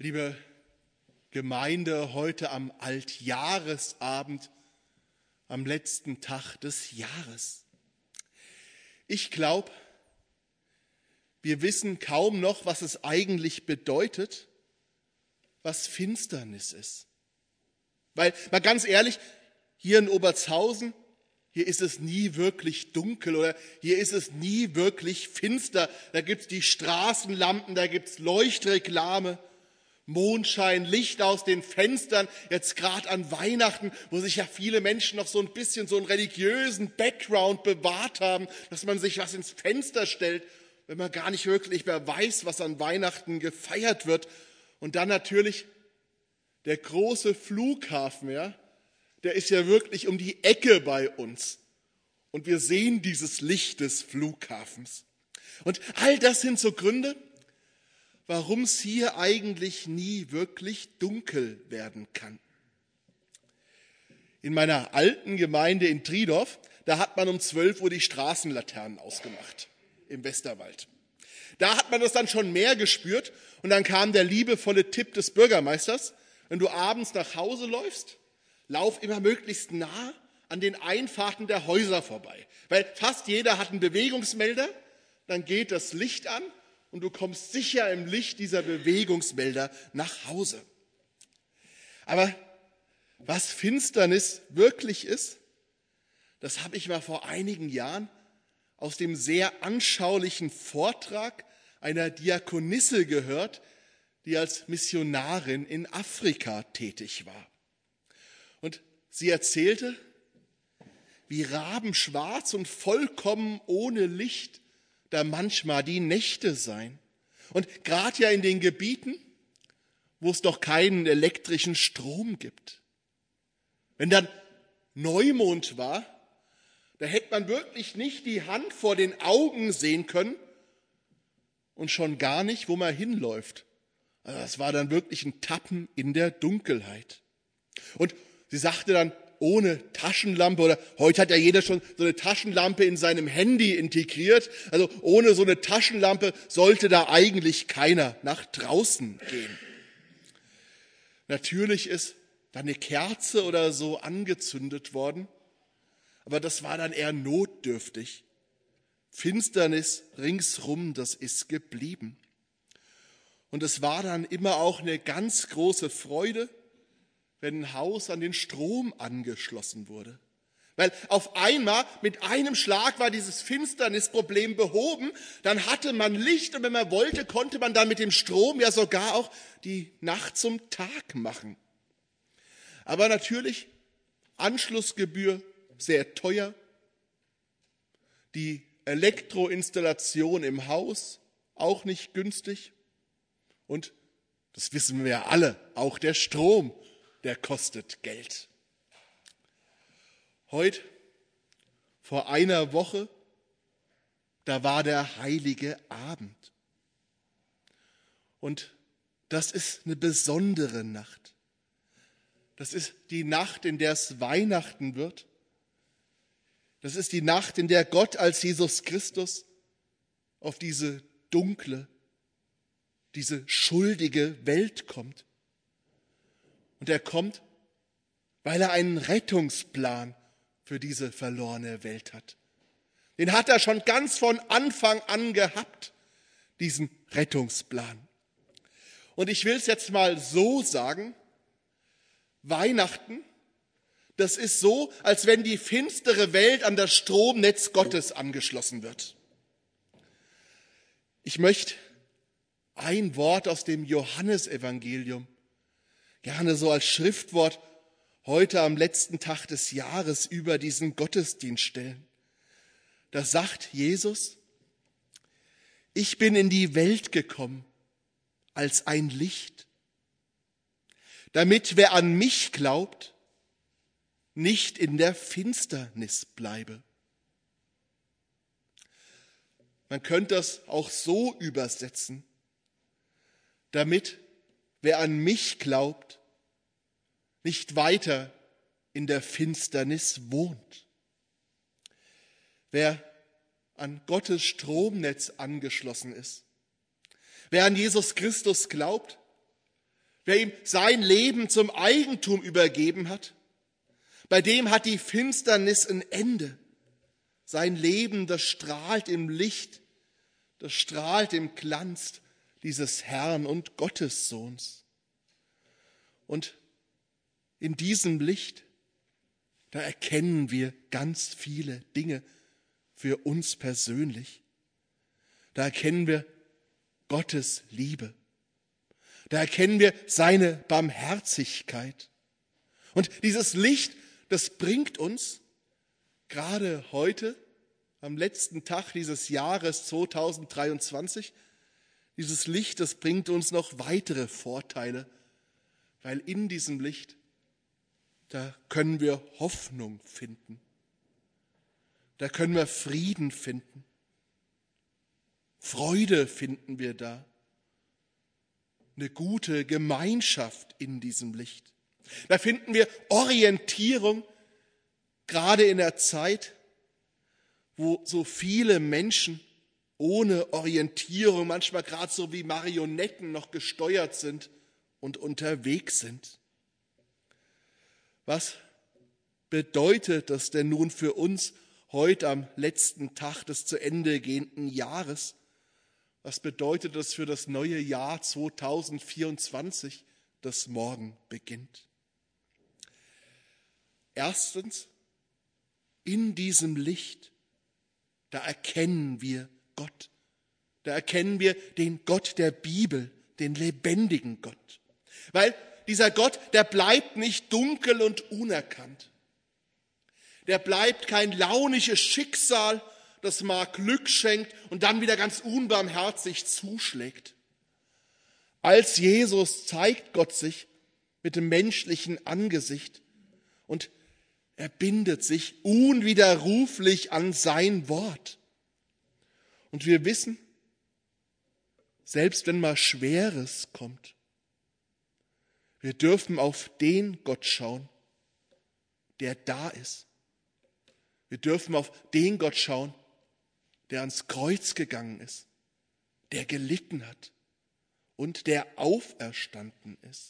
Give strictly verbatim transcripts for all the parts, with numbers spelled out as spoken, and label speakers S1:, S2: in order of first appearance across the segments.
S1: Liebe Gemeinde, heute am Altjahresabend, am letzten Tag des Jahres. Ich glaube, wir wissen kaum noch, was es eigentlich bedeutet, was Finsternis ist. Weil, mal ganz ehrlich, hier in Obertshausen, hier ist es nie wirklich dunkel oder hier ist es nie wirklich finster. Da gibt es die Straßenlampen, da gibt es Leuchtreklame, Mondschein, Licht aus den Fenstern, jetzt gerade an Weihnachten, wo sich ja viele Menschen noch so ein bisschen so einen religiösen Background bewahrt haben, dass man sich was ins Fenster stellt, wenn man gar nicht wirklich mehr weiß, was an Weihnachten gefeiert wird. Und dann natürlich der große Flughafen, ja, der ist ja wirklich um die Ecke bei uns. Und wir sehen dieses Licht des Flughafens. Und all das sind so Gründe, warum es hier eigentlich nie wirklich dunkel werden kann. In meiner alten Gemeinde in Triedorf, da hat man um zwölf Uhr die Straßenlaternen ausgemacht im Westerwald. Da hat man das dann schon mehr gespürt und dann kam der liebevolle Tipp des Bürgermeisters: Wenn du abends nach Hause läufst, lauf immer möglichst nah an den Einfahrten der Häuser vorbei. Weil fast jeder hat einen Bewegungsmelder, dann geht das Licht an und du kommst sicher im Licht dieser Bewegungsmelder nach Hause. Aber was Finsternis wirklich ist, das habe ich mal vor einigen Jahren aus dem sehr anschaulichen Vortrag einer Diakonisse gehört, die als Missionarin in Afrika tätig war. Und sie erzählte, wie rabenschwarz und vollkommen ohne Licht da manchmal die Nächte seien. Und gerade ja in den Gebieten, wo es doch keinen elektrischen Strom gibt. Wenn dann Neumond war, da hätte man wirklich nicht die Hand vor den Augen sehen können und schon gar nicht, wo man hinläuft. Also das war dann wirklich ein Tappen in der Dunkelheit. Und sie sagte dann, ohne Taschenlampe, oder heute hat ja jeder schon so eine Taschenlampe in seinem Handy integriert, also ohne so eine Taschenlampe sollte da eigentlich keiner nach draußen gehen. Natürlich ist da eine Kerze oder so angezündet worden, aber das war dann eher notdürftig. Finsternis ringsrum, das ist geblieben. Und es war dann immer auch eine ganz große Freude, wenn ein Haus an den Strom angeschlossen wurde. Weil auf einmal, mit einem Schlag war dieses Finsternisproblem behoben, dann hatte man Licht und wenn man wollte, konnte man dann mit dem Strom ja sogar auch die Nacht zum Tag machen. Aber natürlich, Anschlussgebühr sehr teuer, die Elektroinstallation im Haus auch nicht günstig und, das wissen wir ja alle, auch der Strom, der kostet Geld. Heute, vor einer Woche, da war der heilige Abend. Und das ist eine besondere Nacht. Das ist die Nacht, in der es Weihnachten wird. Das ist die Nacht, in der Gott als Jesus Christus auf diese dunkle, diese schuldige Welt kommt. Und er kommt, weil er einen Rettungsplan für diese verlorene Welt hat. Den hat er schon ganz von Anfang an gehabt, diesen Rettungsplan. Und ich will es jetzt mal so sagen, Weihnachten, das ist so, als wenn die finstere Welt an das Stromnetz Gottes angeschlossen wird. Ich möchte ein Wort aus dem Johannesevangelium gerne so als Schriftwort heute am letzten Tag des Jahres über diesen Gottesdienst stellen. Da sagt Jesus: Ich bin in die Welt gekommen als ein Licht, damit wer an mich glaubt, nicht in der Finsternis bleibe. Man könnte das auch so übersetzen: Damit wer an mich glaubt, nicht weiter in der Finsternis wohnt. Wer an Gottes Stromnetz angeschlossen ist, wer an Jesus Christus glaubt, wer ihm sein Leben zum Eigentum übergeben hat, bei dem hat die Finsternis ein Ende. Sein Leben, das strahlt im Licht, das strahlt im Glanz dieses Herrn und Gottessohns. Und in diesem Licht, da erkennen wir ganz viele Dinge für uns persönlich. Da erkennen wir Gottes Liebe. Da erkennen wir seine Barmherzigkeit. Und dieses Licht, das bringt uns gerade heute, am letzten Tag dieses Jahres zweitausenddreiundzwanzig, dieses Licht, das bringt uns noch weitere Vorteile, weil in diesem Licht, da können wir Hoffnung finden. Da können wir Frieden finden. Freude finden wir da. Eine gute Gemeinschaft in diesem Licht. Da finden wir Orientierung, gerade in der Zeit, wo so viele Menschen ohne Orientierung, manchmal gerade so wie Marionetten noch gesteuert sind und unterwegs sind. Was bedeutet das denn nun für uns heute am letzten Tag des zu Ende gehenden Jahres? Was bedeutet das für das neue Jahr zweitausendvierundzwanzig, das morgen beginnt? Erstens, in diesem Licht, da erkennen wir Gott. Da erkennen wir den Gott der Bibel, den lebendigen Gott. Weil dieser Gott, der bleibt nicht dunkel und unerkannt. Der bleibt kein launisches Schicksal, das mal Glück schenkt und dann wieder ganz unbarmherzig zuschlägt. Als Jesus zeigt Gott sich mit dem menschlichen Angesicht und er bindet sich unwiderruflich an sein Wort. Und wir wissen, selbst wenn mal Schweres kommt, wir dürfen auf den Gott schauen, der da ist. Wir dürfen auf den Gott schauen, der ans Kreuz gegangen ist, der gelitten hat und der auferstanden ist.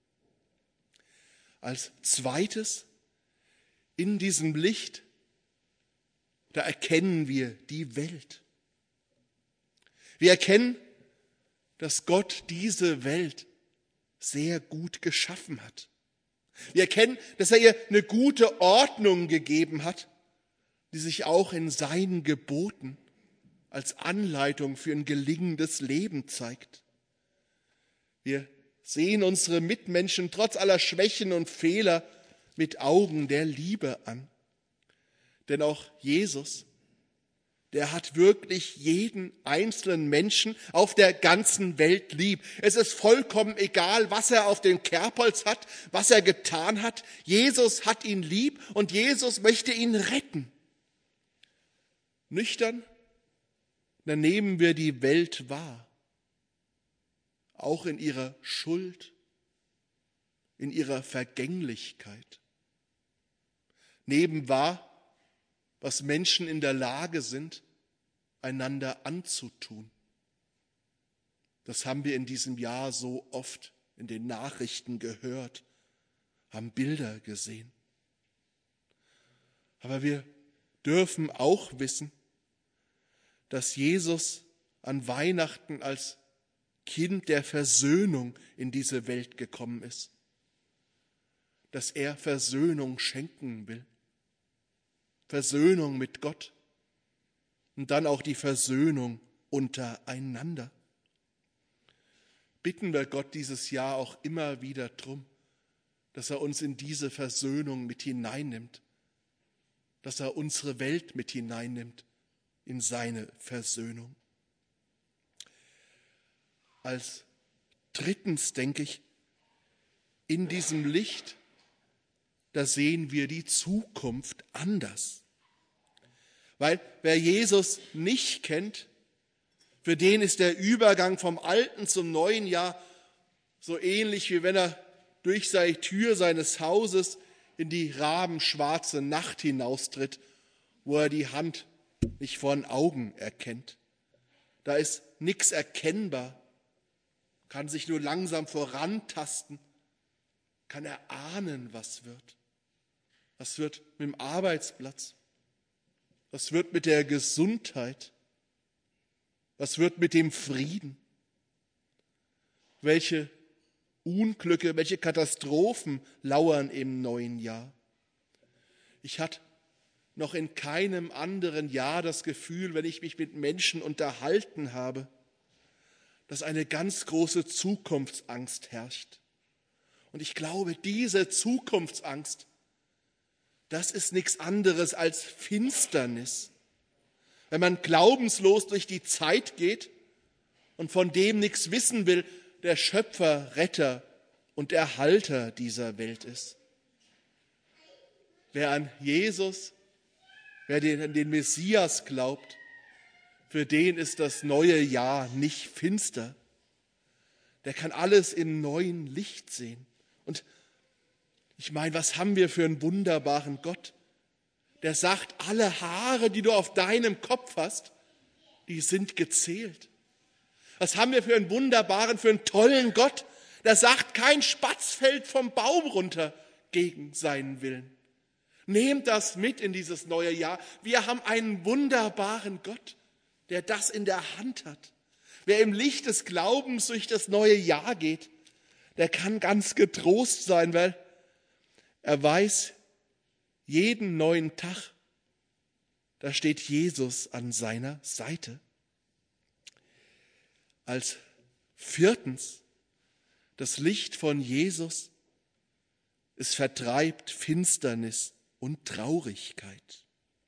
S1: Als zweites, in diesem Licht, da erkennen wir die Welt. Wir erkennen, dass Gott diese Welt sehr gut geschaffen hat. Wir erkennen, dass er ihr eine gute Ordnung gegeben hat, die sich auch in seinen Geboten als Anleitung für ein gelingendes Leben zeigt. Wir sehen unsere Mitmenschen trotz aller Schwächen und Fehler mit Augen der Liebe an. Denn auch Jesus, der hat wirklich jeden einzelnen Menschen auf der ganzen Welt lieb. Es ist vollkommen egal, was er auf dem Kerbholz hat, was er getan hat. Jesus hat ihn lieb und Jesus möchte ihn retten. Nüchtern, dann nehmen wir die Welt wahr, auch in ihrer Schuld, in ihrer Vergänglichkeit. Nehmen wahr, was Menschen in der Lage sind, einander anzutun. Das haben wir in diesem Jahr so oft in den Nachrichten gehört, haben Bilder gesehen. Aber wir dürfen auch wissen, dass Jesus an Weihnachten als Kind der Versöhnung in diese Welt gekommen ist, dass er Versöhnung schenken will. Versöhnung mit Gott und dann auch die Versöhnung untereinander. Bitten wir Gott dieses Jahr auch immer wieder drum, dass er uns in diese Versöhnung mit hineinnimmt, dass er unsere Welt mit hineinnimmt in seine Versöhnung. Als drittens denke ich, in diesem Licht, da sehen wir die Zukunft anders. Weil wer Jesus nicht kennt, für den ist der Übergang vom alten zum neuen Jahr so ähnlich, wie wenn er durch seine Tür seines Hauses in die rabenschwarze Nacht hinaustritt, wo er die Hand nicht vor den Augen erkennt. Da ist nichts erkennbar, kann sich nur langsam vorantasten, kann erahnen, was wird. Was wird mit dem Arbeitsplatz? Was wird mit der Gesundheit? Was wird mit dem Frieden? Welche Unglücke, welche Katastrophen lauern im neuen Jahr? Ich hatte noch in keinem anderen Jahr das Gefühl, wenn ich mich mit Menschen unterhalten habe, dass eine ganz große Zukunftsangst herrscht. Und ich glaube, diese Zukunftsangst, das ist nichts anderes als Finsternis. Wenn man glaubenslos durch die Zeit geht und von dem nichts wissen will, der Schöpfer, Retter und Erhalter dieser Welt ist. Wer an Jesus, wer an den Messias glaubt, für den ist das neue Jahr nicht finster. Der kann alles im neuen Licht sehen. Und ich meine, was haben wir für einen wunderbaren Gott, der sagt, alle Haare, die du auf deinem Kopf hast, die sind gezählt. Was haben wir für einen wunderbaren, für einen tollen Gott, der sagt, kein Spatz fällt vom Baum runter gegen seinen Willen. Nehmt das mit in dieses neue Jahr. Wir haben einen wunderbaren Gott, der das in der Hand hat. Wer im Licht des Glaubens durch das neue Jahr geht, der kann ganz getrost sein, weil er weiß, jeden neuen Tag, da steht Jesus an seiner Seite. Als viertens, das Licht von Jesus, es vertreibt Finsternis und Traurigkeit.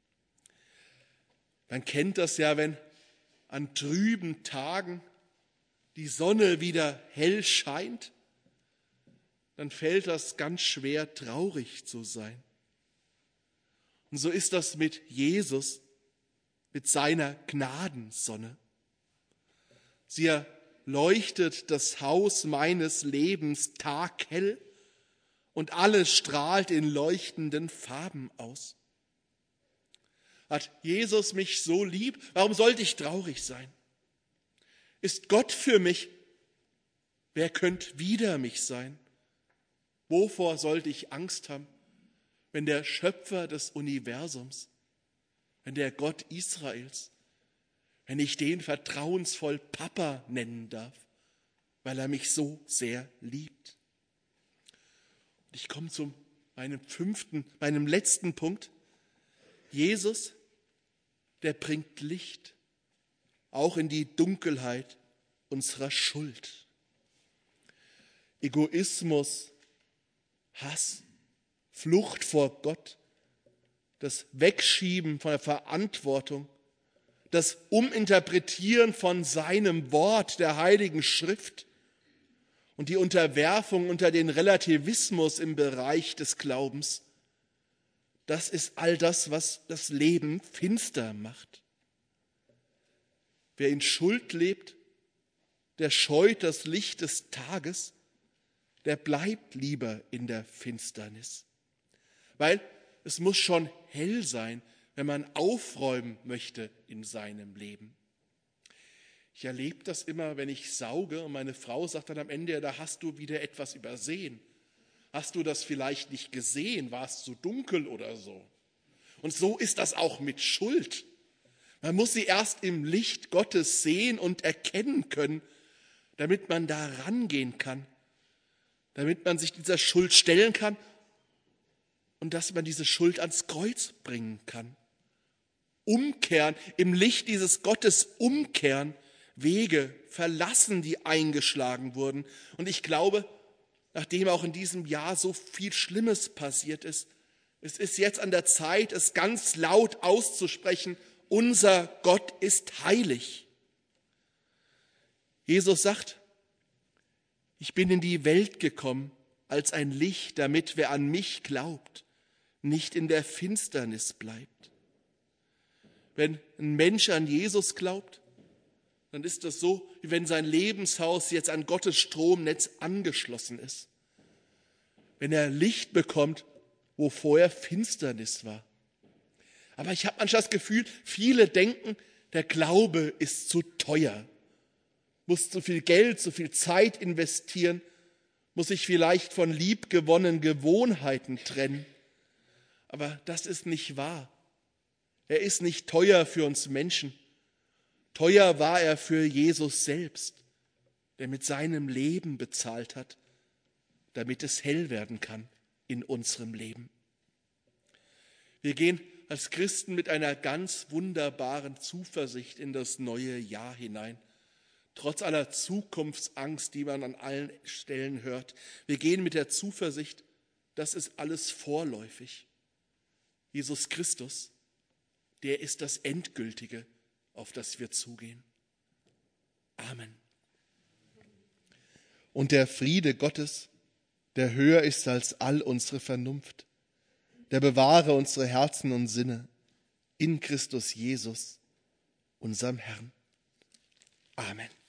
S1: Man kennt das ja, wenn an trüben Tagen die Sonne wieder hell scheint, dann fällt das ganz schwer, traurig zu sein. Und so ist das mit Jesus, mit seiner Gnadensonne. Sie leuchtet das Haus meines Lebens taghell und alles strahlt in leuchtenden Farben aus. Hat Jesus mich so lieb? Warum sollte ich traurig sein? Ist Gott für mich? Wer könnte wider mich sein? Wovor sollte ich Angst haben, wenn der Schöpfer des Universums, wenn der Gott Israels, wenn ich den vertrauensvoll Papa nennen darf, weil er mich so sehr liebt? Und ich komme zu meinem fünften, meinem letzten Punkt. Jesus, der bringt Licht, auch in die Dunkelheit unserer Schuld. Egoismus, Hass, Flucht vor Gott, das Wegschieben von der Verantwortung, das Uminterpretieren von seinem Wort, der Heiligen Schrift und die Unterwerfung unter den Relativismus im Bereich des Glaubens, das ist all das, was das Leben finster macht. Wer in Schuld lebt, der scheut das Licht des Tages, der bleibt lieber in der Finsternis. Weil es muss schon hell sein, wenn man aufräumen möchte in seinem Leben. Ich erlebe das immer, wenn ich sauge und meine Frau sagt dann am Ende, da hast du wieder etwas übersehen. Hast du das vielleicht nicht gesehen? War es zu dunkel oder so? Und so ist das auch mit Schuld. Man muss sie erst im Licht Gottes sehen und erkennen können, damit man da rangehen kann, damit man sich dieser Schuld stellen kann und dass man diese Schuld ans Kreuz bringen kann. Umkehren, im Licht dieses Gottes umkehren, Wege verlassen, die eingeschlagen wurden. Und ich glaube, nachdem auch in diesem Jahr so viel Schlimmes passiert ist, es ist jetzt an der Zeit, es ganz laut auszusprechen: Unser Gott ist heilig. Jesus sagt: Ich bin in die Welt gekommen als ein Licht, damit wer an mich glaubt, nicht in der Finsternis bleibt. Wenn ein Mensch an Jesus glaubt, dann ist das so, wie wenn sein Lebenshaus jetzt an Gottes Stromnetz angeschlossen ist. Wenn er Licht bekommt, wo vorher Finsternis war. Aber ich habe manchmal das Gefühl, viele denken, der Glaube ist zu teuer. muss so viel Geld, so viel Zeit investieren, muss sich vielleicht von liebgewonnenen Gewohnheiten trennen. Aber das ist nicht wahr. Er ist nicht teuer für uns Menschen. Teuer war er für Jesus selbst, der mit seinem Leben bezahlt hat, damit es hell werden kann in unserem Leben. Wir gehen als Christen mit einer ganz wunderbaren Zuversicht in das neue Jahr hinein. Trotz aller Zukunftsangst, die man an allen Stellen hört. Wir gehen mit der Zuversicht, das ist alles vorläufig. Jesus Christus, der ist das Endgültige, auf das wir zugehen. Amen. Und der Friede Gottes, der höher ist als all unsere Vernunft, der bewahre unsere Herzen und Sinne in Christus Jesus, unserem Herrn. Amen.